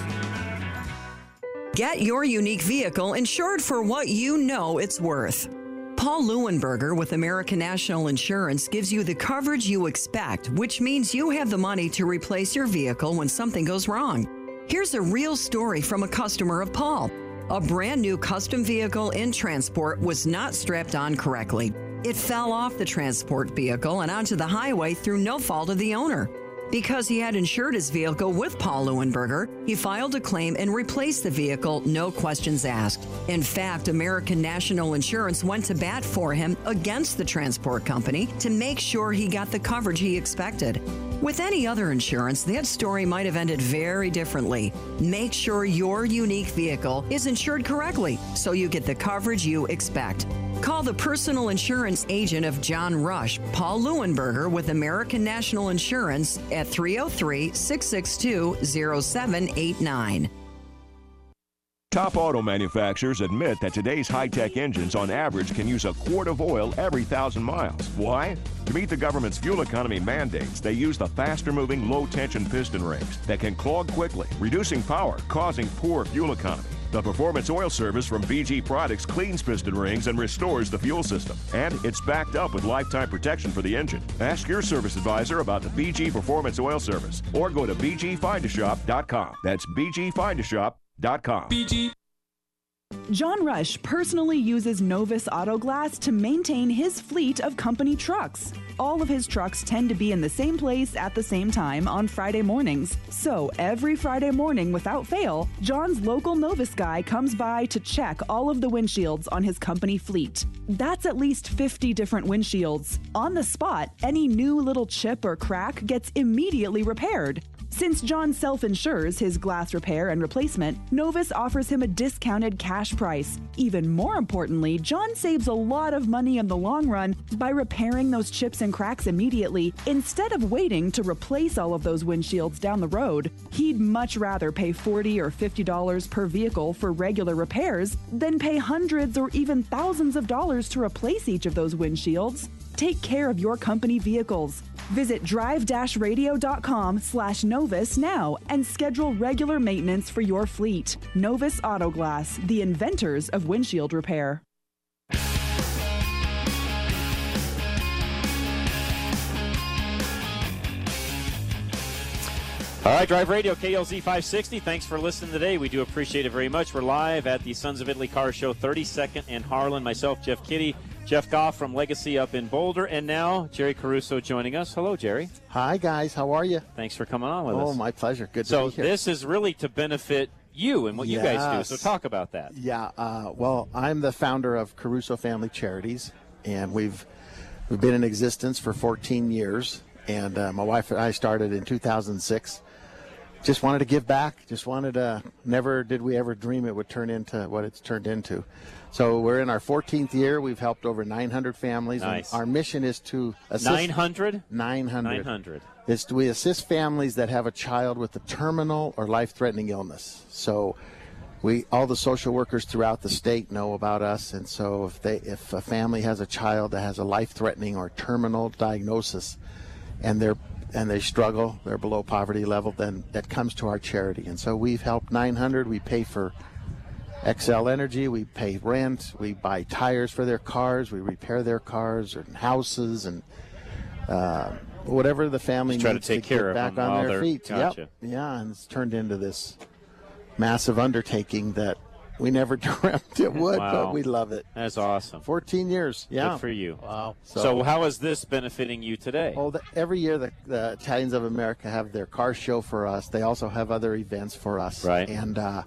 Get your unique vehicle insured for what you know it's worth. Paul Leuenberger with American National Insurance gives you the coverage you expect, which means you have the money to replace your vehicle when something goes wrong. Here's a real story from a customer of Paul. A brand new custom vehicle in transport was not strapped on correctly. It fell off the transport vehicle and onto the highway through no fault of the owner. Because he had insured his vehicle with Paul Leuenberger, he filed a claim and replaced the vehicle, no questions asked. In fact, American National Insurance went to bat for him against the transport company to make sure he got the coverage he expected. With any other insurance, that story might have ended very differently. Make sure your unique vehicle is insured correctly so you get the coverage you expect. Call the personal insurance agent of John Rush, Paul Leuenberger with American National Insurance at three oh three, six six two, oh seven eight nine. Top auto manufacturers admit that today's high-tech engines on average can use a quart of oil every thousand miles. Why? To meet the government's fuel economy mandates, they use the faster-moving low-tension piston rings that can clog quickly, reducing power, causing poor fuel economy. The Performance Oil Service from B G Products cleans piston rings and restores the fuel system. And it's backed up with lifetime protection for the engine. Ask your service advisor about the B G Performance Oil Service or go to b g find a shop dot com. That's b g find a shop dot com. B G John Rush personally uses Novus Auto Glass to maintain his fleet of company trucks. All of his trucks tend to be in the same place at the same time on Friday mornings. So every Friday morning without fail, John's local Novus guy comes by to check all of the windshields on his company fleet. That's at least fifty different windshields. On the spot, any new little chip or crack gets immediately repaired. Since John self-insures his glass repair and replacement, Novus offers him a discounted cash price. Even more importantly, John saves a lot of money in the long run by repairing those chips and cracks immediately instead of waiting to replace all of those windshields down the road. He'd much rather pay forty dollars or fifty dollars per vehicle for regular repairs than pay hundreds or even thousands of dollars to replace each of those windshields. Take care of your company vehicles. Visit drive-radio.com slash Novus now and schedule regular maintenance for your fleet. Novus Auto Glass, the inventors of windshield repair. All right, Drive Radio, K L Z five sixty. Thanks for listening today. We do appreciate it very much. We're live at the Sons of Italy Car Show, thirty-second and Harlan. Myself, Jeff Kitty, Jeff Goff from Legacy up in Boulder, and now Jerry Caruso joining us. Hello, Jerry. Hi, guys. How are you? Thanks for coming on with oh, us. Oh, my pleasure. Good so to be here. So this is really to benefit you and what yes. you guys do. So talk about that. Yeah. Uh, well, I'm the founder of Caruso Family Charities, and we've we've been in existence for fourteen years. And uh, my wife and I started in two thousand six. Just wanted to give back. Just wanted to. Never did we ever dream it would turn into what it's turned into. So we're in our fourteenth year. We've helped over nine hundred families. Nice. And our mission is to assist. nine hundred? nine hundred. nine hundred. Is to we assist families that have a child with a terminal or life-threatening illness. So we, all the social workers throughout the state know about us. And so if they, if a family has a child that has a life-threatening or terminal diagnosis, and they're and they struggle, they're below poverty level, then that comes to our charity. And so we've helped nine hundred. We pay for X L Energy, we pay rent, we buy tires for their cars, we repair their cars and houses, and uh, whatever the family Just try needs to take to care get of back them on while their they're- feet. gotcha. Yep. Yeah, and it's turned into this massive undertaking that we never dreamt it would, Wow. but we love it. That's awesome. fourteen years, yeah. Good for you. Wow. So, how is this benefiting you today? Oh, the, every year the, the Italians of America have their car show for us. They also have other events for us. Right. And uh,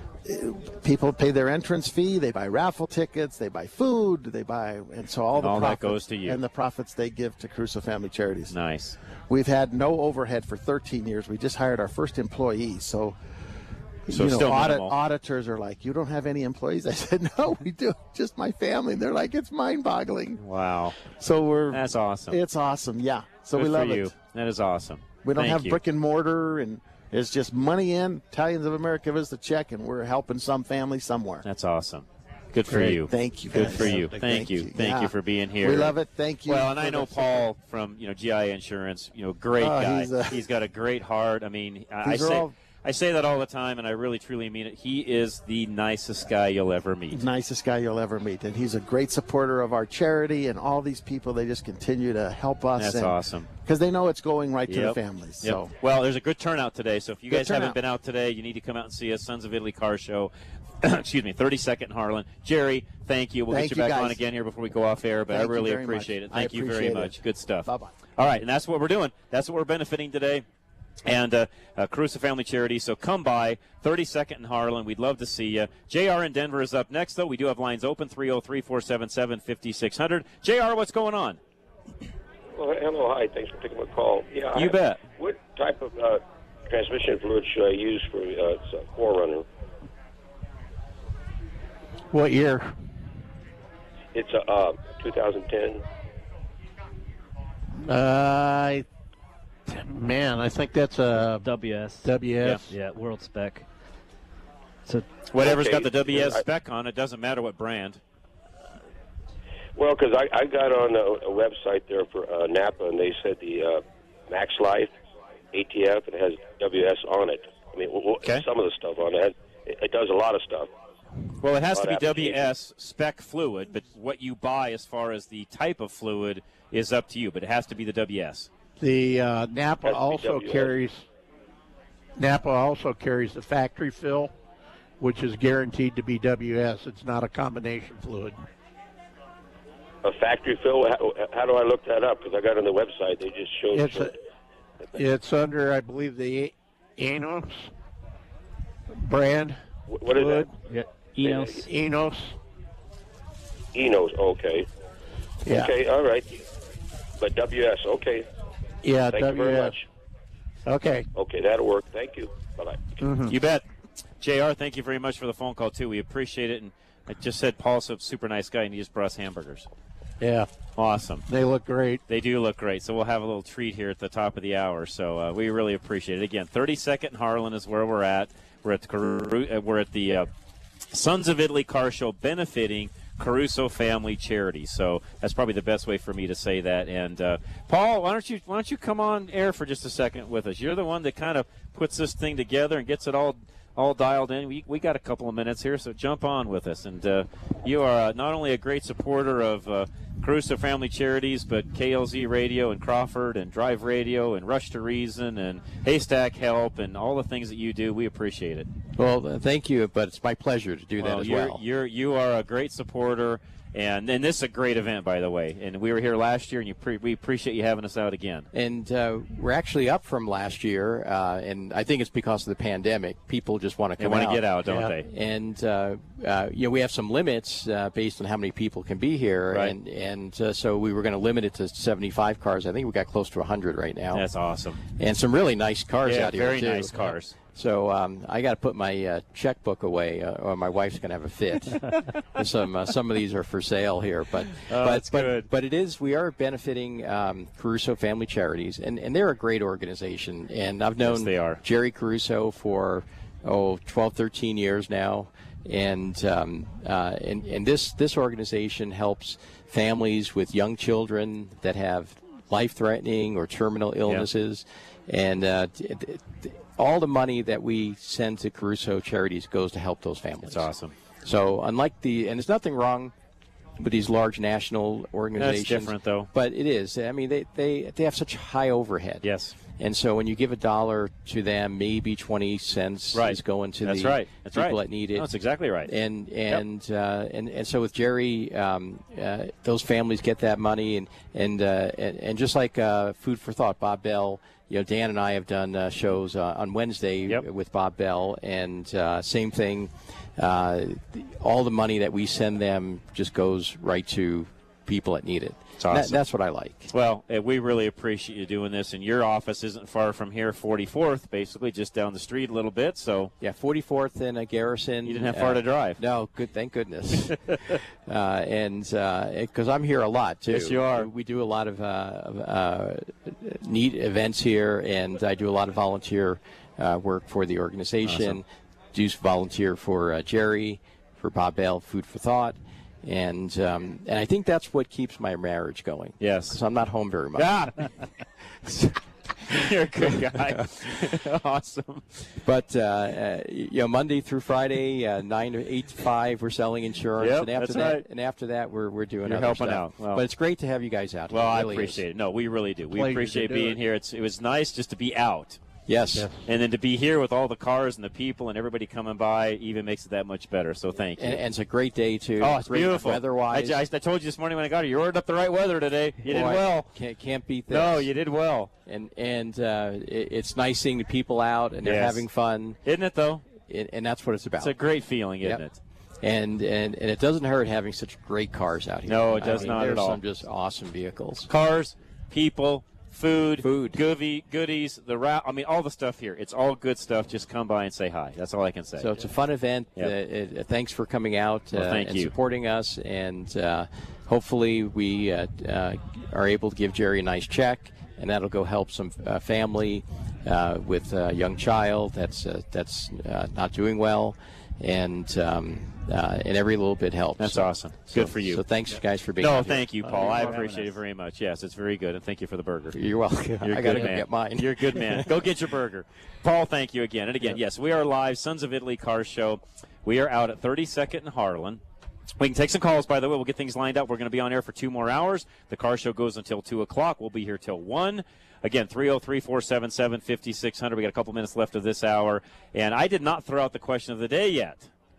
people pay their entrance fee. They buy raffle tickets. They buy food. They buy, and so all And the all that profits goes to you. and the profits they give to Caruso Family Charities. Nice. We've had no overhead for thirteen years. We just hired our first employee. So. So you know, still audit, minimal. auditors are like, you don't have any employees? I said, no, we do. Just my family. And they're like, it's mind-boggling. Wow. So we're. That's awesome. It's awesome, yeah. So Good we love for you. it. That is awesome. We don't Thank have you. brick and mortar, and it's just money in. Italians of America give us the check, and we're helping some family somewhere. That's awesome. Good for Great. you. Thank you, Good guys. for you. Thank Thank you. you. Thank Yeah. you for being here. We love it. Thank you Well, and for I know the Paul from you know G I Insurance. You know, great Oh, guy. he's a- he's got a great heart. I mean, I, I These are say all- I say that all the time, and I really truly mean it. He is the nicest guy you'll ever meet. Nicest guy you'll ever meet, and he's a great supporter of our charity, and all these people, they just continue to help us. That's and, awesome. Because they know it's going right to Yep. the families. Yep. So Well, there's a good turnout today, so if you Good guys haven't turnout. been out today, you need to come out and see us, Sons of Italy Car Show. Excuse me, thirty-second in Harlan. Jerry, thank you. We'll Thank get you you, back guys. on again here before we go off air, but Thank I you really very appreciate much. it. Thank I you very appreciate much. it. Good stuff. Bye-bye. All right, and that's what we're doing. That's what we're benefiting today. And uh, uh, Caruso Family Charity. So come by, thirty-second in Harlan. We'd love to see you. J R in Denver is up next, though. We do have lines open, three oh three, four seven seven, five six zero zero. J R, what's going on? Well, hello, hi. Thanks for taking my call. Yeah, You I- bet. What type of uh, transmission fluid should I use for uh, it's a Forerunner? what year? It's a uh, twenty ten. Uh, I, man, I think that's a W S. W S. Yeah, world spec. So whatever's Okay. got the W S I- spec on it, doesn't matter what brand. Well, because I, I got on a, a website there for uh, Napa, and they said the uh, Max Life A T F, it has W S on it. I mean, w- w- some of the stuff on it, it, it does a lot of stuff. Well, it has A to lot be of W S spec fluid, but what you buy as far as the type of fluid is up to you, but it has to be the W S. The uh, Napa Has to be also W S. carries Napa also carries the factory fill, which is guaranteed to be W S. It's not a combination fluid. A factory fill, how, how do I look that up? Because I got on the website, they just showed. It's showed a, it's under, I believe, the Enos brand. Wh- what is fluid. that? Yeah, Enos. Enos. Enos, okay. Yeah. Okay, all right. But W S, okay. Yeah, Thank you very W S. much. Okay. Okay, that'll work. Thank you. Bye-bye. Mm-hmm. You bet. J R, thank you very much for the phone call, too. We appreciate it. And I just said Paul's a super nice guy, and he just brought us hamburgers. Yeah. Awesome. They look great. They do look great. So we'll have a little treat here at the top of the hour. So uh, we really appreciate it. Again, thirty-second Harlan is where we're at. We're at the, Caru- uh, we're at the uh, Sons of Italy Car Show benefiting Caruso Family Charity. So that's probably the best way for me to say that. And uh, Paul, why don't you why don't you come on air for just a second with us? You're the one that kind of puts this thing together and gets it all all dialed in. We we got a couple of minutes here, so jump on with us. And uh, you are uh, not only a great supporter of uh, Caruso Family Charities, but K L Z Radio and Crawford and Drive Radio and Rush to Reason and Haystack Help and all the things that you do. We appreciate it. Well, uh, thank you, but it's my pleasure to do well, that as you're, well. You're you are a great supporter, and and this is a great event, by the way. And we were here last year, and you pre- we appreciate you having us out again. And uh, we're actually up from last year, uh, and I think it's because of the pandemic. People just want to They come wanna out. get out, don't Yeah. they? And uh, uh, you know, we have some limits uh, based on how many people can be here, Right. and and uh, so we were going to limit it to seventy-five cars. I think we got close to one hundred right now. That's awesome. And some really nice cars Yeah, out here very too. nice cars. So um, I got to put my uh, checkbook away, uh, or my wife's going to have a fit. some uh, some of these are for sale here, but Oh, but that's but, good. but it is. We are benefiting um, Caruso Family Charities, and, and they're a great organization. And I've known Yes, they are. Jerry Caruso for oh twelve, thirteen years now, and um, uh, and and this this organization helps families with young children that have life-threatening or terminal illnesses, and uh, t- t- t- all the money that we send to Caruso Charities goes to help those families. That's awesome. So unlike the, and there's nothing wrong with these large national organizations. different, though. But it is. I mean, they, they, they have such high overhead. Yes. And so when you give a dollar to them, maybe twenty cents Right. is going to That's the right. That's people right. that need it. No, that's exactly right. And and uh, and and so with Jerry, um, uh, those families get that money, and and uh, and, and just like uh, Food for Thought, Bob Bell. You know, Dan and I have done uh, shows uh, on Wednesday with Bob Bell, and uh, same thing. Uh, the, all the money that we send them just goes right to people that need it. It's awesome. That- that's what I like. Well, uh, we really appreciate you doing this, and your office isn't far from here, forty-fourth, basically, just down the street a little bit. So yeah, forty-fourth and a Garrison. You didn't have far uh, to drive. No, good. Thank goodness. uh, and because I'm here a lot too. Yes, you are. We do a lot of uh, uh, neat events here, and I do a lot of volunteer uh, work for the organization. Awesome. Do volunteer for uh, Jerry, for Bob Bell, Food for Thought. And um, and I think that's what keeps my marriage going. Yes. Because I'm not home very much. Ah! You're a good guy. Awesome. But uh, uh, you know, Monday through Friday, uh, nine to eight to five, we're selling insurance, Yep, and after that's that, right. and after that, we're we're doing You're other helping stuff. out. Well- but it's great to have you guys out. Well, here. It I really appreciate is. it. No, we really do. We Pleasure appreciate to do being it. here. It's it was nice just to be out. Yes. Yes. And then to be here with all the cars and the people and everybody coming by even makes it that much better. So thank you. And, and it's a great day too. Oh, it's great beautiful. weather-wise. I, I, I told you this morning when I got here, you ordered up the right weather today. You did Boy, well. Can't can't beat this. No, you did well. And and uh, it, it's nice seeing the people out and they're Yes. having fun. Isn't it though? And, and that's what it's about. It's a great feeling, isn't Yep. it? And, and and it doesn't hurt having such great cars out here. No, it I does mean, not there's at all. some just awesome vehicles. Cars, people, food, food, goodie, goodies, the route. I mean, all the stuff here. It's all good stuff. Just come by and say hi. That's all I can say. So it's a fun event. Yep. Uh, it, uh, thanks for coming out Well, uh, thank and you. supporting us. And uh, hopefully we uh, uh, are able to give Jerry a nice check, and that'll go help some uh, family uh, with a young child that's uh, that's uh, not doing well. and um, uh, and every little bit helps. That's so, awesome. Good so, for you. So thanks, guys, for being. No, out here. thank you, Paul. Uh, I appreciate it very much. Yes, it's very good, and thank you for the burger. You're welcome. You're I a gotta good go man. get mine. You're a good man. Go get your burger. Paul, thank you again and again. Yeah. Yes, we are live, Sons of Italy Car Show. We are out at thirty-second and Harlan. We can take some calls, by the way. We'll get things lined up. We're going to be on air for two more hours. The car show goes until two o'clock. We'll be here till one. Again, three oh three, four seven seven, five six zero zero. We got a couple minutes left of this hour. And I did not throw out the question of the day yet.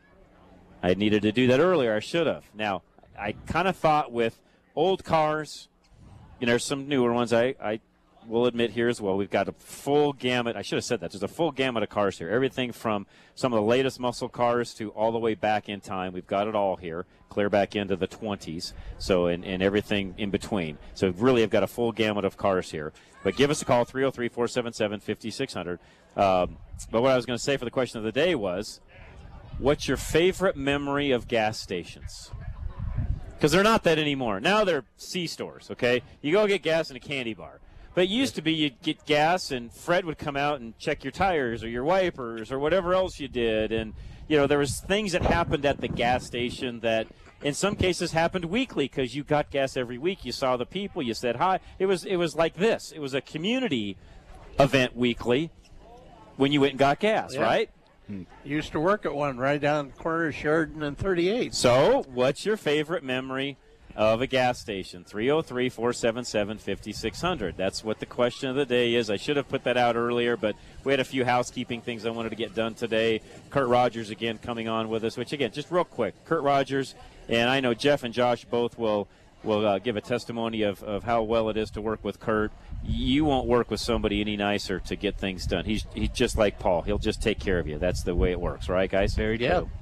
I needed to do that earlier. I should have. Now, I kind of thought with old cars, you know, there's some newer ones I, I will admit here as well. We've got a full gamut. I should have said that. There's a full gamut of cars here. Everything from some of the latest muscle cars to all the way back in time. We've got it all here, clear back into the twenties, so and, and everything in between. So really I've got a full gamut of cars here. But give us a call, three oh three, four seven seven, five six zero zero. Um, but what I was going to say for the question of the day was, what's your favorite memory of gas stations? Because they're not that anymore. Now they're C-stores, okay? You go get gas in a candy bar. But it used to be you'd get gas and Fred would come out and check your tires or your wipers or whatever else you did. And, you know, there was things that happened at the gas station that in some cases happened weekly because you got gas every week. You saw the people. You said hi. It was, it was like this. It was a community event weekly when you went and got gas, Yeah. right? Used to work at one right down the corner of Sheridan and thirty-eight. So what's your favorite memory of a gas station? three oh three, four seven seven, five six zero zero. That's what the question of the day is. I should have put that out earlier, but we had a few housekeeping things I wanted to get done today. Kurt Rogers again coming on with us, which again, just real quick, Kurt Rogers, and I know Jeff and Josh both will will uh, give a testimony of, of how well it is to work with Kurt. You won't work with somebody any nicer to get things done. He's he's just like Paul. He'll just take care of you. That's the way it works, right, guys? Very Yeah. true.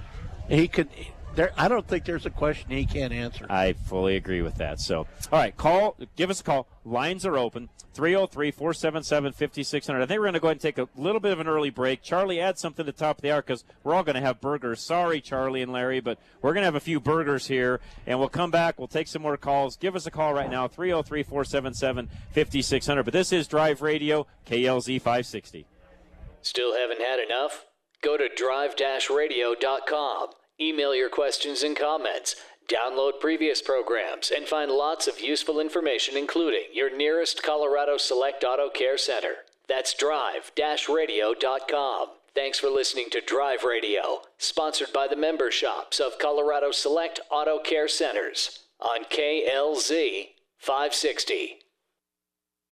He could. There, I don't think there's a question he can't answer. I fully agree with that. So, all right, call. Give us a call. Lines are open. three oh three, four seven seven, five six zero zero. I think we're going to go ahead and take a little bit of an early break. Charlie, add something to the top of the hour because we're all going to have burgers. Sorry, Charlie and Larry, but we're going to have a few burgers here, and we'll come back. We'll take some more calls. Give us a call right now, three oh three, four seven seven, five six zero zero. But this is Drive Radio, K L Z five sixty. Still haven't had enough? Go to drive radio dot com. Email your questions and comments, download previous programs, and find lots of useful information, including your nearest Colorado Select Auto Care Center. That's drive radio dot com. Thanks for listening to Drive Radio, sponsored by the member shops of Colorado Select Auto Care Centers on K L Z five sixty.